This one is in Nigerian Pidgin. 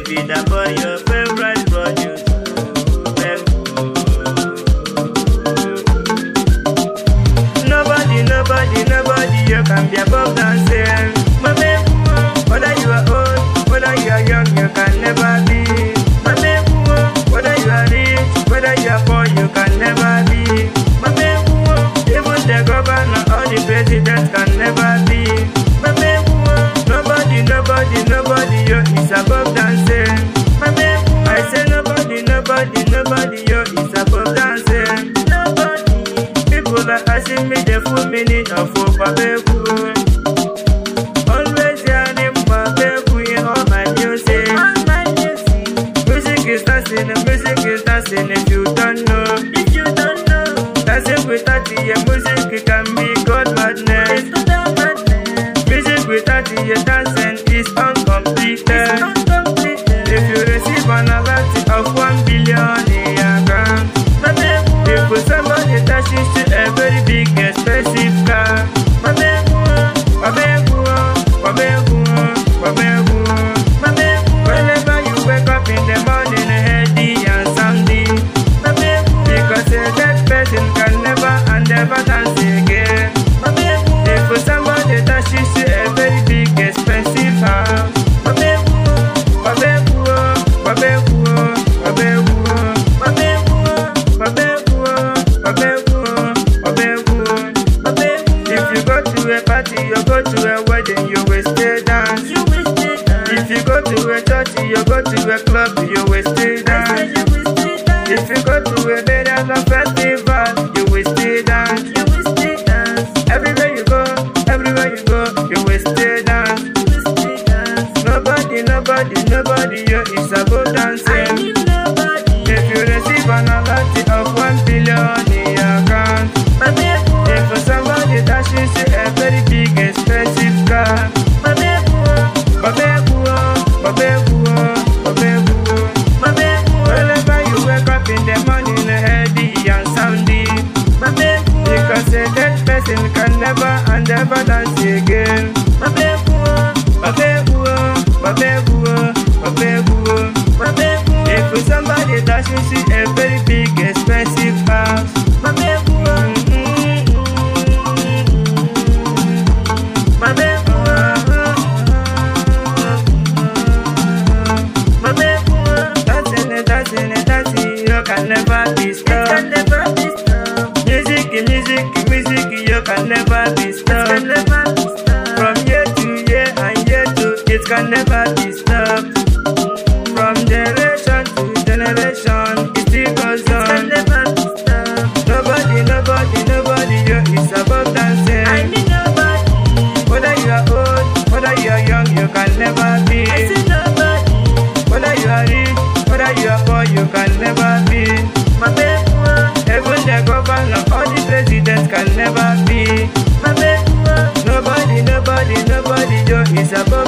be that boy your favorite produce. Nobody you can be above dancing. My baby, whether you are old, whether you are young, you can never be. My baby, whether you are rich, whether you are poor, you can never be. My baby, even the governor or the president can never be. My baby, nobody you is above dancing. My baby, I say nobody you is above dancing. People are asking me the full meaning of Babeku. Always hearing Babeku in all my music. Music is dancing if you don't know. Dancing without the music can be God madness. Music without the dancing is uncompleted. If you receive an alert of 1 billion in your account, if somebody dashes to a very big expensive car, whenever you wake up in the morning heady and soundy, because a dead person can never dance again. If somebody dashes to a very big expensive house, you go to a wedding, you will still dance. If you go to a church, you go to a club, you will still dance. If you go to a burial or festival, you will still dance. Everywhere you go, you will still dance. Nobody, you is above dancing. If you receive an alert of 1 billion in your account, if somebody dashes you a very big expensive car, whenever you wake up in the morning heady and soundy, because a dead person can never dance again. If somebody dashes you a very big expensive house, dancing, you can never be stopped. Music, you can never be stopped. From year to year and year to it can never be stopped. From generation to generation, it still goes on. Nobody, you is above dancing. Whether you are old, whether you are young, you can never be. Whether you are rich, whether you are poor, you can never be. Even the governor or the president can never be. Nobody, you is above